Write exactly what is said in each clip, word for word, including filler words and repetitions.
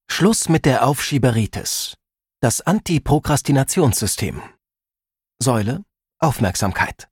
Schluss mit der Aufschieberitis. Das Antiprokrastinationssystem. Säule: Aufmerksamkeit.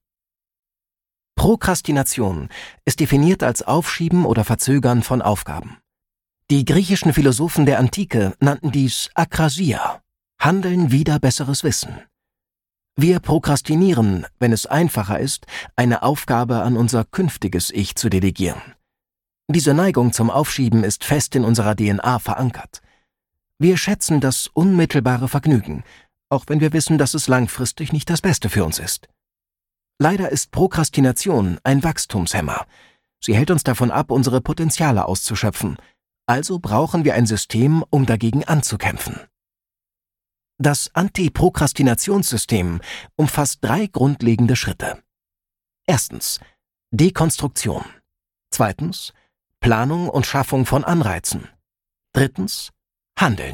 Prokrastination ist definiert als Aufschieben oder Verzögern von Aufgaben. Die griechischen Philosophen der Antike nannten dies Akrasia, Handeln wider besseres Wissen. Wir prokrastinieren, wenn es einfacher ist, eine Aufgabe an unser künftiges Ich zu delegieren. Diese Neigung zum Aufschieben ist fest in unserer D N A verankert. Wir schätzen das unmittelbare Vergnügen, auch wenn wir wissen, dass es langfristig nicht das Beste für uns ist. Leider ist Prokrastination ein Wachstumshemmer. Sie hält uns davon ab, unsere Potenziale auszuschöpfen. Also brauchen wir ein System, um dagegen anzukämpfen. Das Antiprokrastinationssystem umfasst drei grundlegende Schritte. Erstens: Dekonstruktion. Zweitens: Planung und Schaffung von Anreizen. Drittens: Handeln.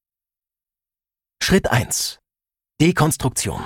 Schritt eins. Dekonstruktion.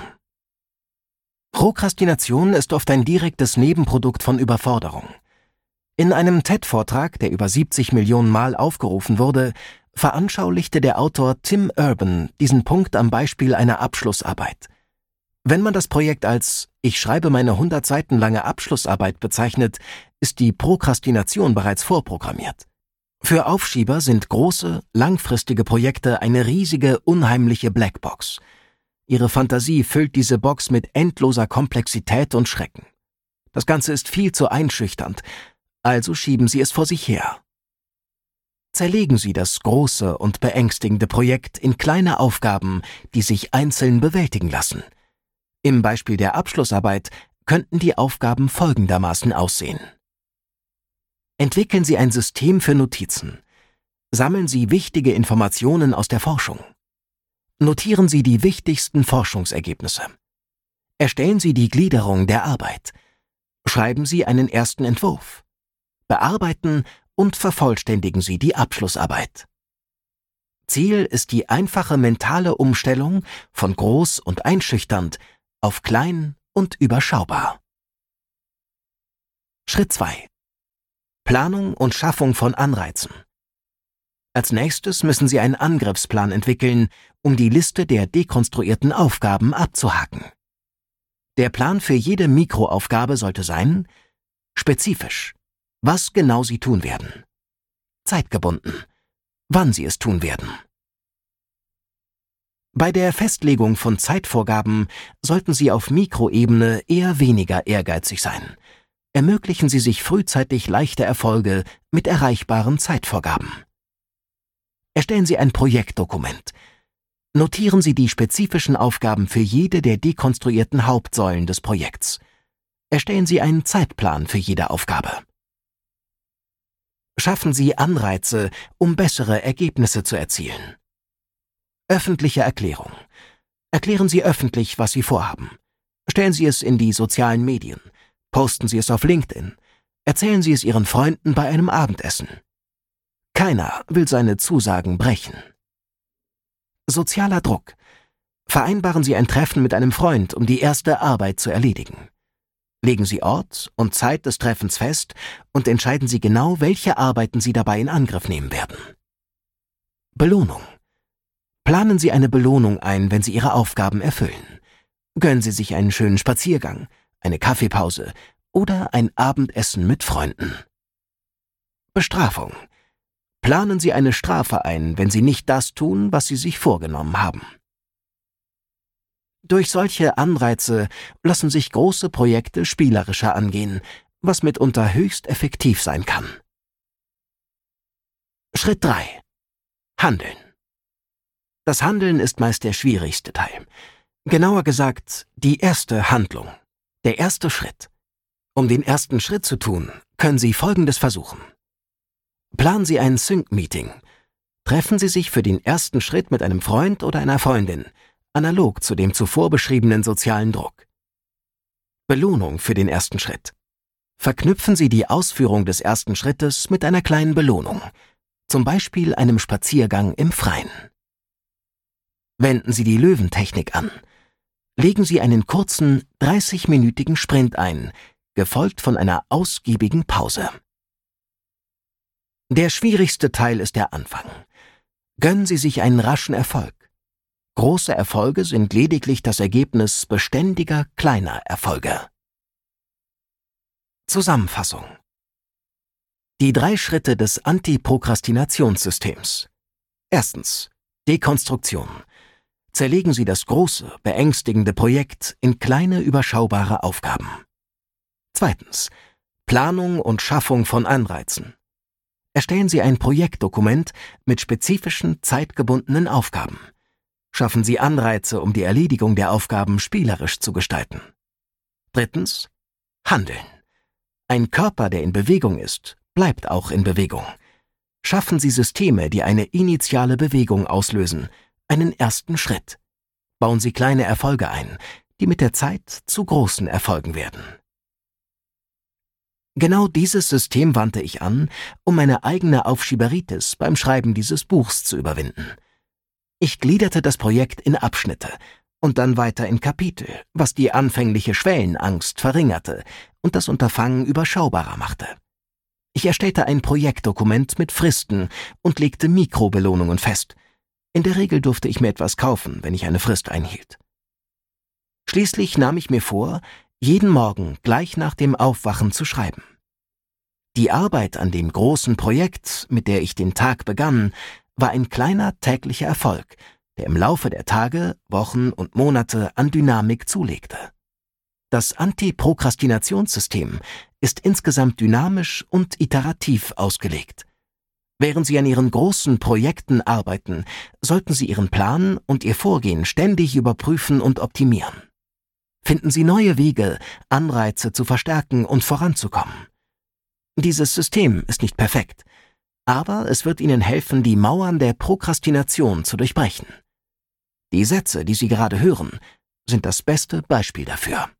Prokrastination ist oft ein direktes Nebenprodukt von Überforderung. In einem TED-Vortrag, der über siebzig Millionen Mal aufgerufen wurde, veranschaulichte der Autor Tim Urban diesen Punkt am Beispiel einer Abschlussarbeit. Wenn man das Projekt als „Ich schreibe meine hundert Seiten lange Abschlussarbeit“ bezeichnet, ist die Prokrastination bereits vorprogrammiert. Für Aufschieber sind große, langfristige Projekte eine riesige, unheimliche Blackbox. Ihre Fantasie füllt diese Box mit endloser Komplexität und Schrecken. Das Ganze ist viel zu einschüchternd, also schieben Sie es vor sich her. Zerlegen Sie das große und beängstigende Projekt in kleine Aufgaben, die sich einzeln bewältigen lassen. Im Beispiel der Abschlussarbeit könnten die Aufgaben folgendermaßen aussehen. Entwickeln Sie ein System für Notizen. Sammeln Sie wichtige Informationen aus der Forschung. Notieren Sie die wichtigsten Forschungsergebnisse. Erstellen Sie die Gliederung der Arbeit. Schreiben Sie einen ersten Entwurf. Bearbeiten und vervollständigen Sie die Abschlussarbeit. Ziel ist die einfache mentale Umstellung von groß und einschüchternd auf klein und überschaubar. Schritt zwei. Planung und Schaffung von Anreizen. Als nächstes müssen Sie einen Angriffsplan entwickeln, um die Liste der dekonstruierten Aufgaben abzuhaken. Der Plan für jede Mikroaufgabe sollte sein: spezifisch, was genau Sie tun werden; zeitgebunden, wann Sie es tun werden. Bei der Festlegung von Zeitvorgaben sollten Sie auf Mikroebene eher weniger ehrgeizig sein. Ermöglichen Sie sich frühzeitig leichte Erfolge mit erreichbaren Zeitvorgaben. Erstellen Sie ein Projektdokument. Notieren Sie die spezifischen Aufgaben für jede der dekonstruierten Hauptsäulen des Projekts. Erstellen Sie einen Zeitplan für jede Aufgabe. Schaffen Sie Anreize, um bessere Ergebnisse zu erzielen. Öffentliche Erklärung. Erklären Sie öffentlich, was Sie vorhaben. Stellen Sie es in die sozialen Medien. Posten Sie es auf LinkedIn. Erzählen Sie es Ihren Freunden bei einem Abendessen. Keiner will seine Zusagen brechen. Sozialer Druck. Vereinbaren Sie ein Treffen mit einem Freund, um die erste Arbeit zu erledigen. Legen Sie Ort und Zeit des Treffens fest und entscheiden Sie genau, welche Arbeiten Sie dabei in Angriff nehmen werden. Belohnung. Planen Sie eine Belohnung ein, wenn Sie Ihre Aufgaben erfüllen. Gönnen Sie sich einen schönen Spaziergang, eine Kaffeepause oder ein Abendessen mit Freunden. Bestrafung. Planen Sie eine Strafe ein, wenn Sie nicht das tun, was Sie sich vorgenommen haben. Durch solche Anreize lassen sich große Projekte spielerischer angehen, was mitunter höchst effektiv sein kann. Schritt drei. Handeln. Das Handeln ist meist der schwierigste Teil. Genauer gesagt, die erste Handlung. Der erste Schritt. Um den ersten Schritt zu tun, können Sie Folgendes versuchen. Planen Sie ein Sync-Meeting. Treffen Sie sich für den ersten Schritt mit einem Freund oder einer Freundin, analog zu dem zuvor beschriebenen sozialen Druck. Belohnung für den ersten Schritt. Verknüpfen Sie die Ausführung des ersten Schrittes mit einer kleinen Belohnung, zum Beispiel einem Spaziergang im Freien. Wenden Sie die Löwentechnik an. Legen Sie einen kurzen, dreißigminütigen Sprint ein, gefolgt von einer ausgiebigen Pause. Der schwierigste Teil ist der Anfang. Gönnen Sie sich einen raschen Erfolg. Große Erfolge sind lediglich das Ergebnis beständiger, kleiner Erfolge. Zusammenfassung: Die drei Schritte des Antiprokrastinationssystems. Erstens. Dekonstruktion. Zerlegen Sie das große, beängstigende Projekt in kleine, überschaubare Aufgaben. Zweitens. Planung und Schaffung von Anreizen. Erstellen Sie ein Projektdokument mit spezifischen, zeitgebundenen Aufgaben. Schaffen Sie Anreize, um die Erledigung der Aufgaben spielerisch zu gestalten. Drittens. Handeln. Ein Körper, der in Bewegung ist, bleibt auch in Bewegung. Schaffen Sie Systeme, die eine initiale Bewegung auslösen, einen ersten Schritt. Bauen Sie kleine Erfolge ein, die mit der Zeit zu großen Erfolgen werden. Genau dieses System wandte ich an, um meine eigene Aufschieberitis beim Schreiben dieses Buchs zu überwinden. Ich gliederte das Projekt in Abschnitte und dann weiter in Kapitel, was die anfängliche Schwellenangst verringerte und das Unterfangen überschaubarer machte. Ich erstellte ein Projektdokument mit Fristen und legte Mikrobelohnungen fest. In der Regel durfte ich mir etwas kaufen, wenn ich eine Frist einhielt. Schließlich nahm ich mir vor, jeden Morgen gleich nach dem Aufwachen zu schreiben. Die Arbeit an dem großen Projekt, mit der ich den Tag begann, war ein kleiner täglicher Erfolg, der im Laufe der Tage, Wochen und Monate an Dynamik zulegte. Das Antiprokrastinationssystem ist insgesamt dynamisch und iterativ ausgelegt. Während Sie an Ihren großen Projekten arbeiten, sollten Sie Ihren Plan und Ihr Vorgehen ständig überprüfen und optimieren. Finden Sie neue Wege, Anreize zu verstärken und voranzukommen. Dieses System ist nicht perfekt, aber es wird Ihnen helfen, die Mauern der Prokrastination zu durchbrechen. Die Sätze, die Sie gerade hören, sind das beste Beispiel dafür.